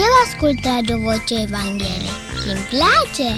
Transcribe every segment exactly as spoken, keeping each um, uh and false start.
mereu ascult Radio Vocea Evangheliei și îmi place!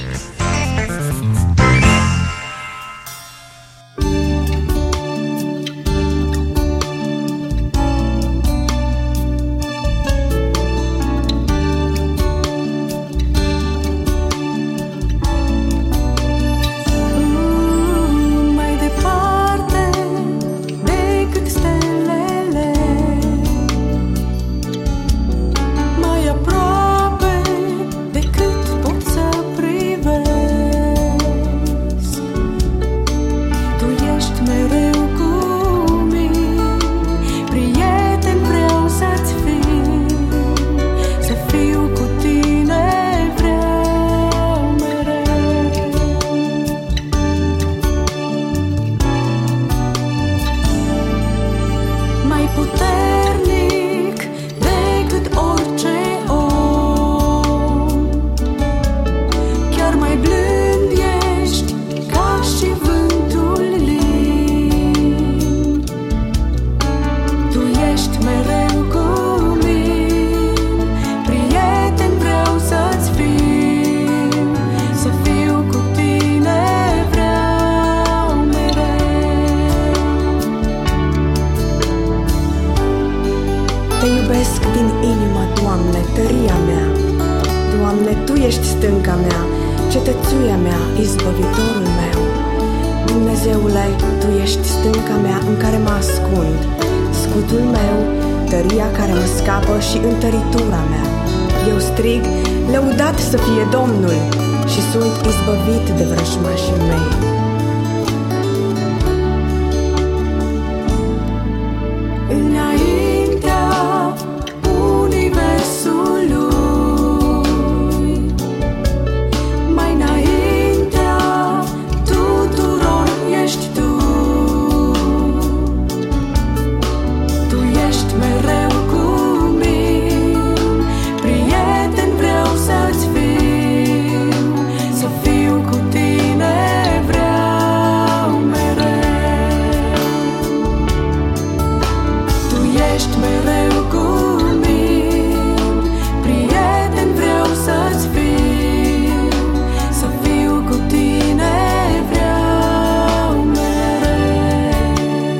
stânca mea, cetățuia mea, izbăvitorul meu. Dumnezeule, Tu ești stânca mea în care mă ascund, scutul meu, tăria care mă scapă și întăritura mea. Eu strig, lăudat să fie Domnul, și sunt izbăvit de vrăjmașii mei. Înaintea universului, mai înaintea tuturor ești Tu. Tu ești mereu cu mine, prieten vreau să-ți fiu, să fiu cu Tine vreau mereu. Tu ești mereu cu mine, prieten vreau să-ți fiu, să fiu cu Tine vreau mereu.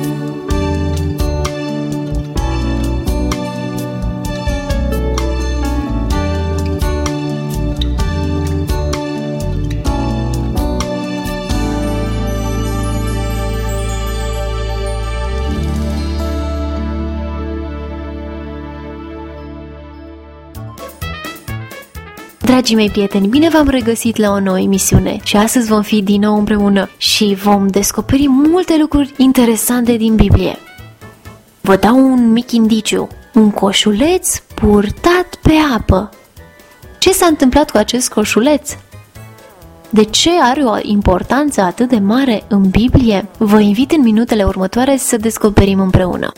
Dragii mei prieteni, bine v-am regăsit la o nouă emisiune și astăzi vom fi din nou împreună și vom descoperi multe lucruri interesante din Biblie. Vă dau un mic indiciu, un coșuleț purtat pe apă. Ce s-a întâmplat cu acest coșuleț? De ce are o importanță atât de mare în Biblie? Vă invit în minutele următoare să descoperim împreună.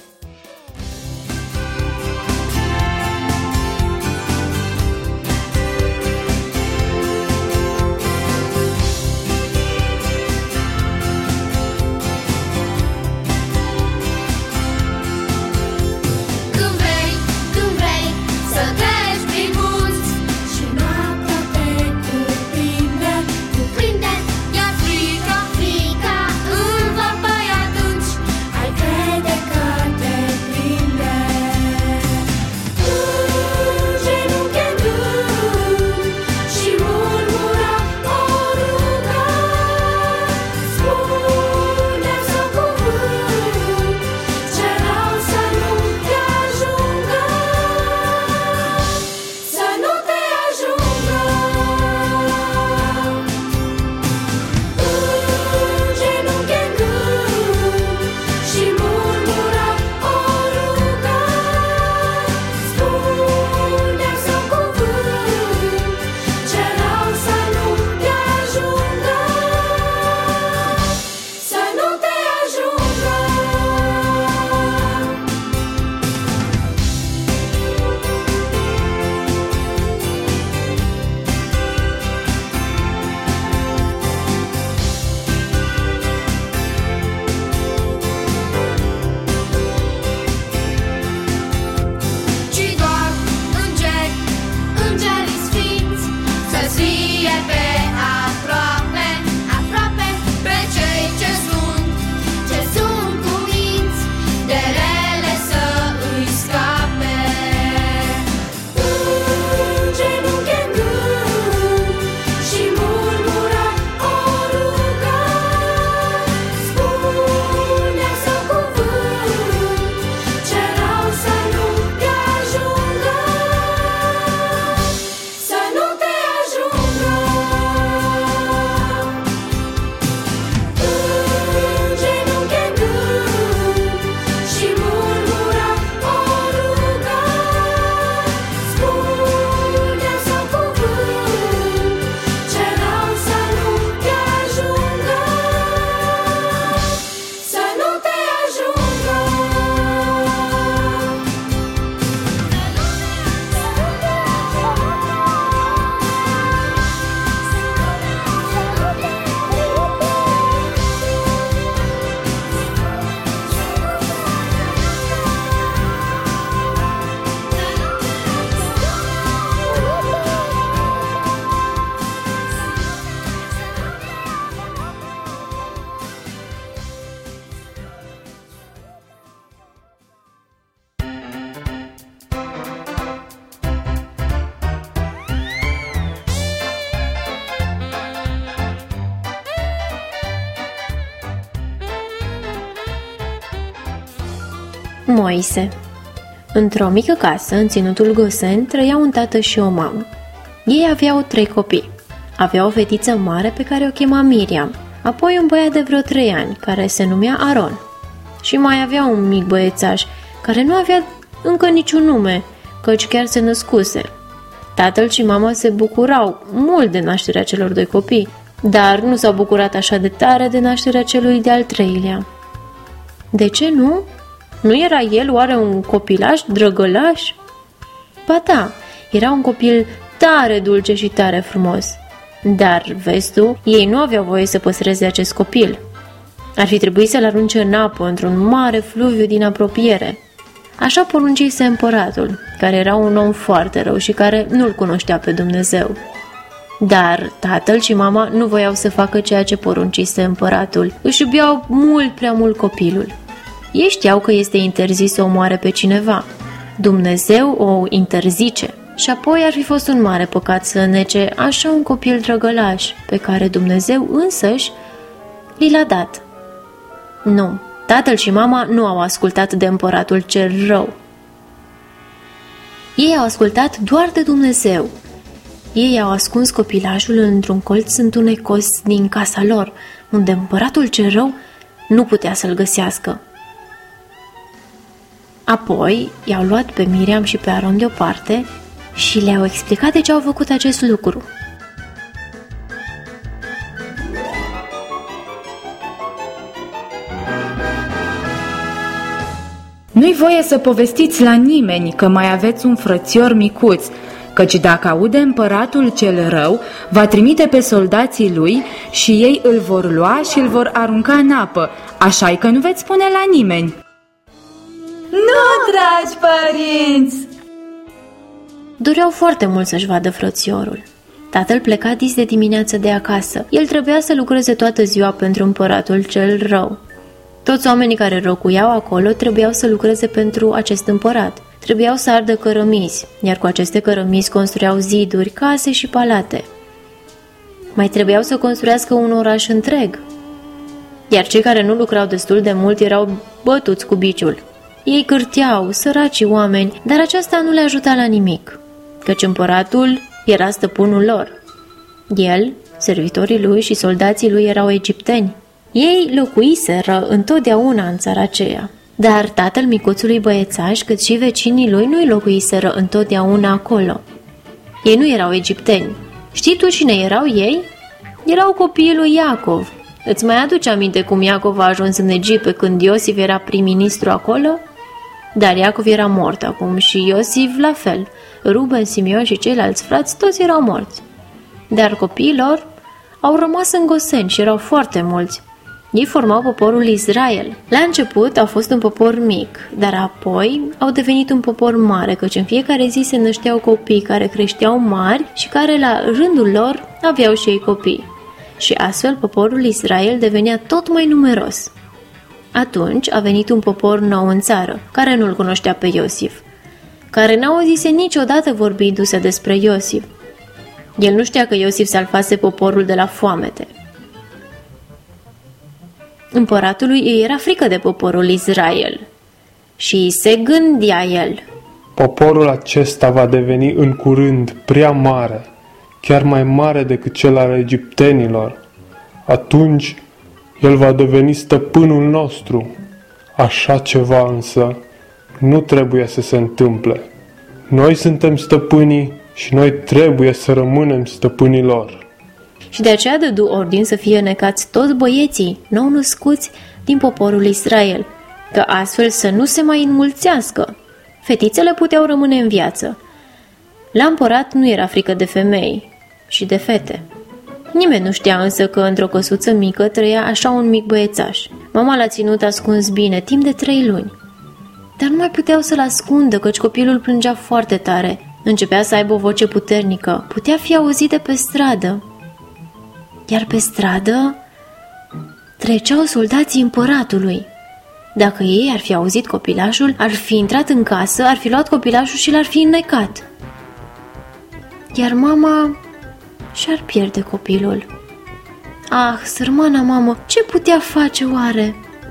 Când vrei, când vrei să treci prin munți și noaptea te cuprinde, cuprinde, iar frica, frica învăpăi atunci, ai crede că te Moise. Într-o mică casă, în ținutul Gosen, trăia un tată și o mamă. Ei aveau trei copii. Avea o fetiță mare pe care o chema Miriam, apoi un băiat de vreo trei ani, care se numea Aron. Și mai avea un mic băiețaș, care nu avea încă niciun nume, căci chiar se născuse. Tatăl și mama se bucurau mult de nașterea celor doi copii, dar nu s-au bucurat așa de tare de nașterea celui de-al treilea. De ce nu? Nu era el oare un copilaș drăgălaș? Ba da, era un copil tare dulce și tare frumos. Dar, vezi tu, ei nu aveau voie să păstreze acest copil. Ar fi trebuit să-l arunce în apă, într-un mare fluviu din apropiere. Așa poruncise împăratul, care era un om foarte rău și care nu-l cunoștea pe Dumnezeu. Dar tatăl și mama nu voiau să facă ceea ce poruncise împăratul. Își iubeau mult prea mult copilul. Ei știau că este interzis să omoare pe cineva. Dumnezeu o interzice. Și apoi ar fi fost un mare păcat să nece așa un copil drăgălaș, pe care Dumnezeu însăși li l-a dat. Nu, tatăl și mama nu au ascultat de împăratul cel rău. Ei au ascultat doar de Dumnezeu. Ei au ascuns copilașul într-un colț întunecos din casa lor, unde împăratul cel rău nu putea să-l găsească. Apoi i-au luat pe Miriam și pe Aron deoparte și le-au explicat de ce au făcut acest lucru. Nu-i voie să povestiți la nimeni că mai aveți un frățior micuț, căci dacă aude împăratul cel rău, va trimite pe soldații lui și ei îl vor lua și îl vor arunca în apă, așa-i că nu veți spune la nimeni. Nu, dragi părinți! Doreau foarte mult să-și vadă frățiorul. Tatăl pleca dis de dimineață de acasă. El trebuia să lucreze toată ziua pentru împăratul cel rău. Toți oamenii care locuiau acolo trebuiau să lucreze pentru acest împărat. Trebuiau să ardă cărămizi, iar cu aceste cărămizi construiau ziduri, case și palate. Mai trebuiau să construiască un oraș întreg. Iar cei care nu lucrau destul de mult erau bătuți cu biciul. Ei cârteau, săracii oameni, dar aceasta nu le ajuta la nimic, căci împăratul era stăpânul lor. El, servitorii lui și soldații lui erau egipteni. Ei locuiseră întotdeauna în țara aceea. Dar tatăl micuțului băiețaș, cât și vecinii lui, nu-i locuiseră întotdeauna acolo. Ei nu erau egipteni. Știi tu cine erau ei? Erau copiii lui Iacov. Îți mai aduci aminte cum Iacov a ajuns în Egipt pe când Iosif era prim-ministru acolo? Dar Iacov era mort acum și Iosif la fel. Ruben, Simeon și ceilalți frați toți erau morți. Dar copiii lor au rămas în Gosen și erau foarte mulți. Ei formau poporul Israel. La început au fost un popor mic, dar apoi au devenit un popor mare, căci în fiecare zi se nășteau copii care creșteau mari și care la rândul lor aveau și ei copii. Și astfel poporul Israel devenea tot mai numeros. Atunci a venit un popor nou în țară, care nu-l cunoștea pe Iosif, care n-auzise niciodată vorbindu-se despre Iosif. El nu știa că Iosif salvase poporul de la foamete. Împăratului îi era frică de poporul Israel și se gândea el: poporul acesta va deveni în curând prea mare, chiar mai mare decât cel al egiptenilor. Atunci el va deveni stăpânul nostru. Așa ceva însă nu trebuie să se întâmple. Noi suntem stăpânii și noi trebuie să rămânem stăpânii lor. Și de aceea dădu ordin să fie necați toți băieții nou-născuți din poporul Israel, că astfel să nu se mai înmulțească. Fetițele puteau rămâne în viață. La împărat nu era frică de femei și de fete. Nimeni nu știa însă că într-o căsuță mică trăia așa un mic băiețaș. Mama l-a ținut ascuns bine, timp de trei luni. Dar nu mai puteau să-l ascundă, căci copilul plângea foarte tare. Începea să aibă o voce puternică, putea fi auzit de pe stradă. Iar pe stradă treceau soldații împăratului. Dacă ei ar fi auzit copilașul, ar fi intrat în casă, ar fi luat copilașul și l-ar fi înnecat. Iar mama și-ar pierde copilul. Ah, sărmana mamă, ce putea face oare?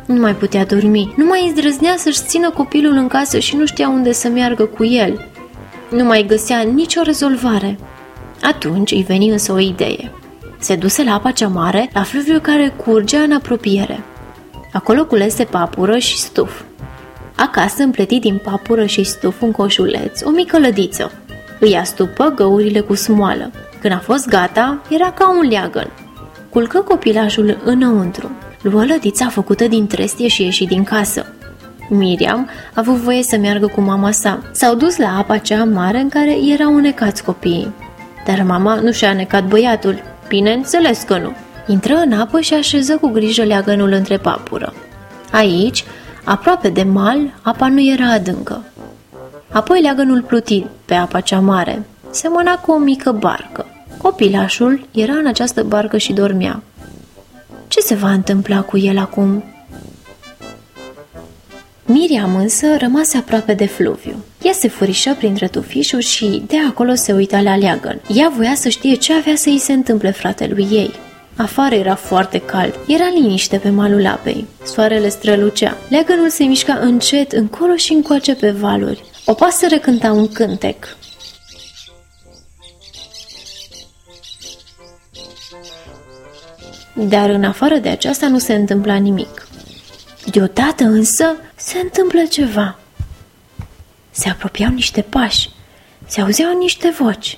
Nu mai putea dormi, nu mai îndrăznea să-și țină copilul în casă și nu știa unde să meargă cu el. Nu mai găsea nicio rezolvare. Atunci îi veni însă o idee. Se duse la apa cea mare, la fluviul care curgea în apropiere. Acolo culese papură și stuf. Acasă împleti din papură și stuf un coșuleț, o mică lădiță. Îi astupă găurile cu smoală. Când a fost gata, era ca un leagăn. Culcă copilașul înăuntru. Luă lădița făcută din trestie și ieși din casă. Miriam a avut voie să meargă cu mama sa. S-au dus la apa cea mare în care erau necați copiii. Dar mama nu și-a necat băiatul. Bineînțeles că nu. Intră în apă și așeză cu grijă leagănul între papură. Aici, aproape de mal, apa nu era adâncă. Apoi leagănul pluti pe apa cea mare. Semăna cu o mică barcă. Copilașul era în această barcă și dormea. Ce se va întâmpla cu el acum? Miriam însă rămase aproape de fluviu. Ea se furișă printre tufișuri și de acolo se uita la leagăn. Ea voia să știe ce avea să îi se întâmple fratelui ei. Afară era foarte cald, era liniște pe malul apei. Soarele strălucea. Leagănul se mișca încet încolo și încoace pe valuri. O pasăre cânta un cântec. Dar în afară de aceasta nu se întâmpla nimic. Deodată însă se întâmplă ceva. Se apropiau niște pași, se auzeau niște voci.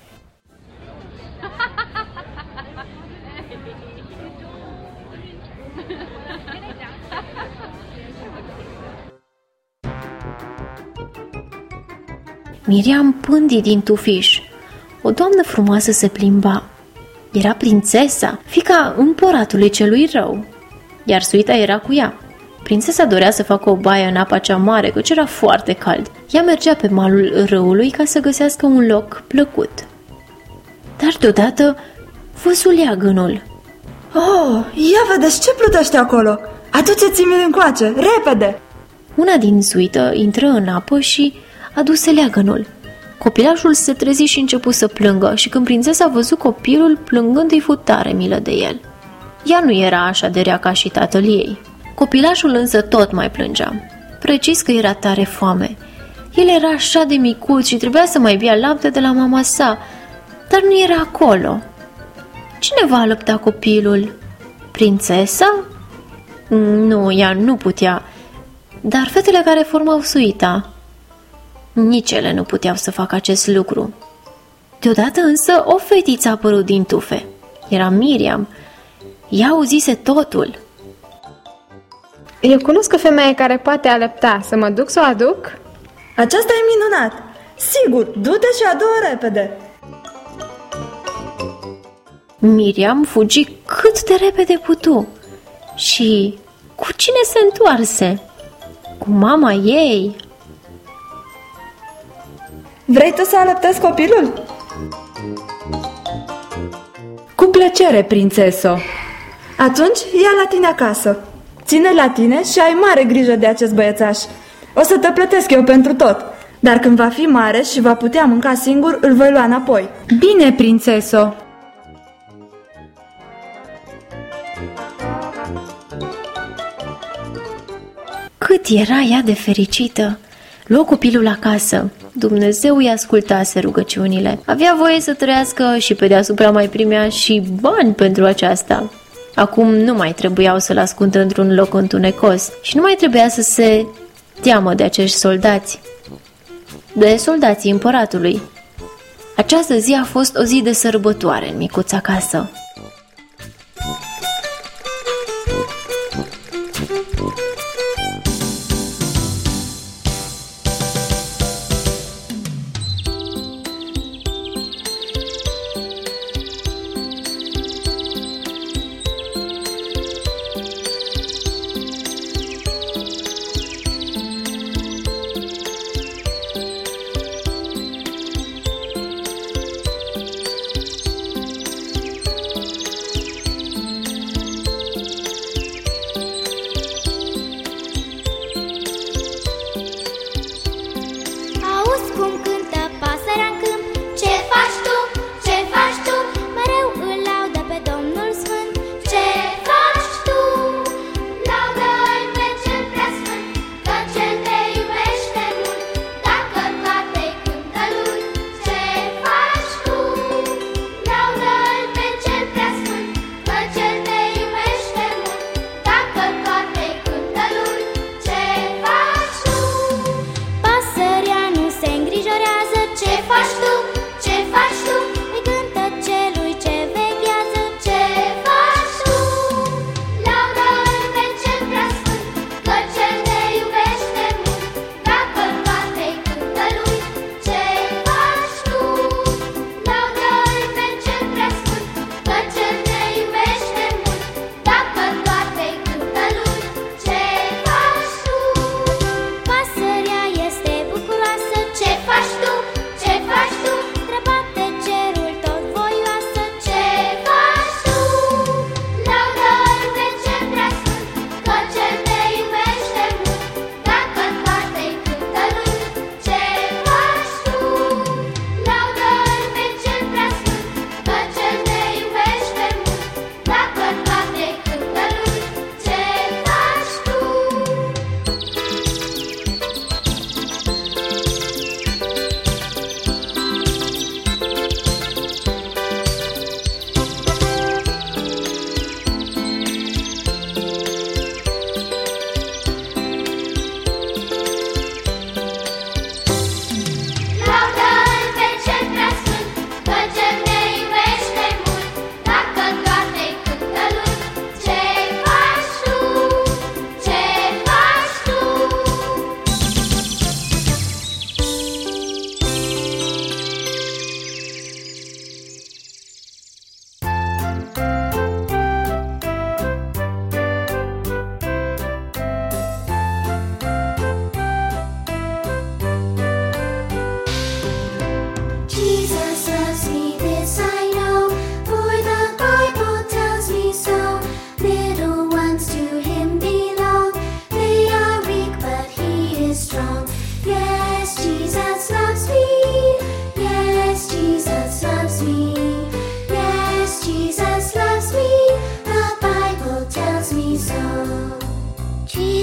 Miriam pândi din tufiș. O doamnă frumoasă se plimba. Era prințesa, fiica împăratului celui rău, iar suita era cu ea. Prințesa dorea să facă o baie în apa cea mare, căci era foarte cald. Ea mergea pe malul râului ca să găsească un loc plăcut. Dar deodată văzu leagănul. Oh, ia vedeți ce plutește acolo! Aduceți-mi-l încoace, repede! Una din suită intră în apă și aduse leagănul. Copilașul se trezi și începu să plângă și când prințesa a văzut copilul, plângând îi fu tare milă de el. Ea nu era așa de rea ca și tatăl ei. Copilașul însă tot mai plângea. Precis că era tare foame. El era așa de micuț și trebuia să mai bea lapte de la mama sa, dar nu era acolo. Cine va alăpta copilul? Prințesa? Nu, ea nu putea. Dar fetele care formau suita, nici ele nu puteau să facă acest lucru. Deodată însă o fetiță a apărut din tufe. Era Miriam. Ea auzise totul. Eu cunosc o femeie care poate alăpta. Să mă duc să o aduc? Aceasta e minunat! Sigur, du-te și adu-o repede! Miriam fugi cât de repede putu. Și cu cine se întoarse? Cu mama ei. Vrei tu să alăptezi copilul? Cu plăcere, prințeso. Atunci ia la tine acasă. Ține la tine și ai mare grijă de acest băiețaș. O să te plătesc eu pentru tot. Dar când va fi mare și va putea mânca singur, îl voi lua înapoi. Bine, prințeso. Cât era ea de fericită! Luă copilul acasă. Dumnezeu îi ascultase rugăciunile. Avea voie să trăiască și pe deasupra mai primea și bani pentru aceasta. Acum nu mai trebuiau să-l ascundă într-un loc întunecos și nu mai trebuia să se teamă de acești soldați, de soldații împăratului. Această zi a fost o zi de sărbătoare în micuța casă.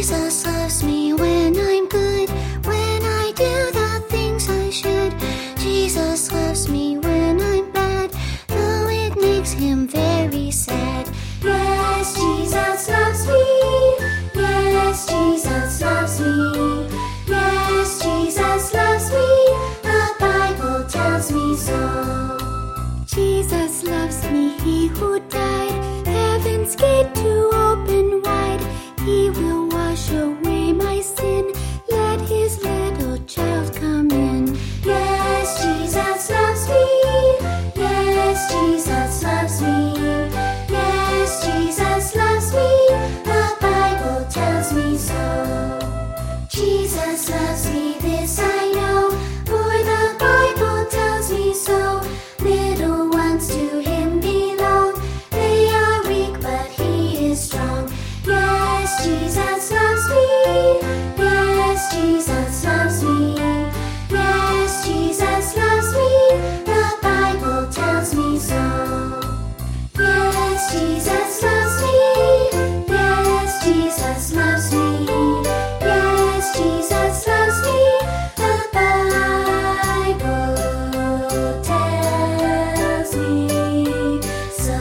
Jesus loves me when I'm good, when I do the things I should. Jesus loves me when I'm bad, though it makes him very sad. Yes, Jesus loves me. Yes, Jesus loves me. Yes, Jesus loves me. The Bible tells me so. Jesus loves me, he who died, heaven's gate to open wide. He will wash away my sin, let his little child come in. Yes, Jesus loves me. Yes, Jesus loves me. Yes, Jesus loves me. The Bible tells me so. Jesus loves me, this I know, for the Bible tells me so. Little ones to him belong, they are weak but he is strong. Yes, Jesus loves me. Yes, Jesus loves me. Yes, Jesus loves me. The Bible tells me so. Yes, Jesus loves me. Yes, Jesus loves me. Yes, Jesus loves me. The Bible tells me so.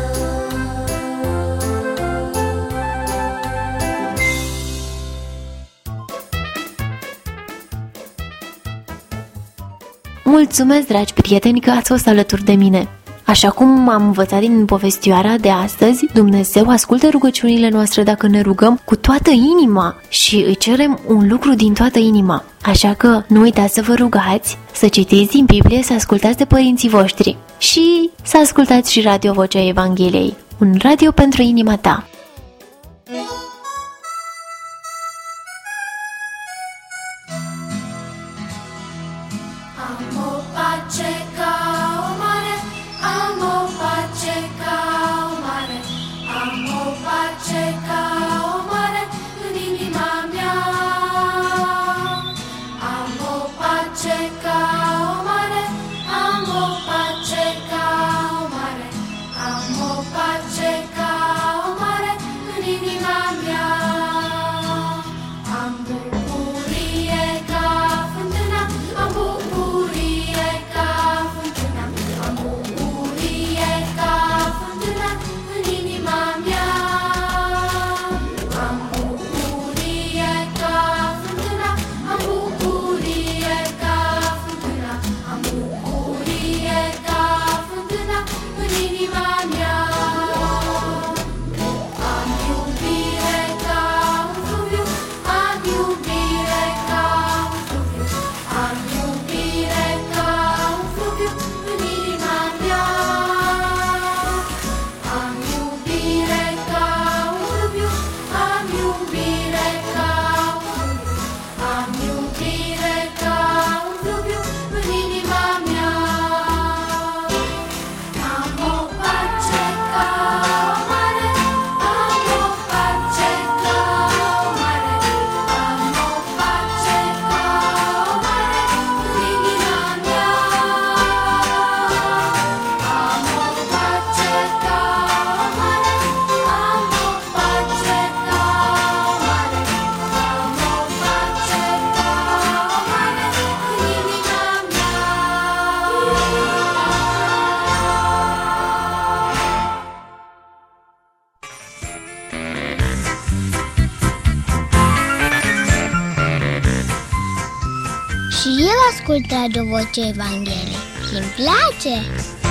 Mulțumesc, dragi prieteni, că ați fost alături de mine. Așa cum am învățat din povestioara de astăzi, Dumnezeu ascultă rugăciunile noastre dacă ne rugăm cu toată inima și îi cerem un lucru din toată inima. Așa că nu uitați să vă rugați, să citiți din Biblie, să ascultați de părinții voștri și să ascultați și Radio Vocea Evangheliei, un radio pentru inima ta. Am o pace ca o mare, am o pace ca o mare, am o pace ca o mare în inima mea. Am o pace ca o mare, am o pace ca o mare, am o pace ca o mare în inima mea. Am bucurie ca fântâna, am bucurie ca fântâna, am bucurie ca fântâna în inima mea. Am bucurie ca fântâna, am bucurie ca fântâna, am bucurie ca fântâna în inima mea. Am iubire ca un fluviu, am iubire ca un fluviu, am iubire ca un fluviu în inima mea. Am iubire ca un fluviu, am iubire ca un fluviu, am iubire ca un fluviu în inima mea. Am o pace ca o mare, am o pace ca o mare, am o pace ca o mare în inima mea. Am o pace ca o mare, am o pace ca o mare, am o pace ca o mare în inima mea. Și el ascultă Radio Vocea Evangheliei și îmi place.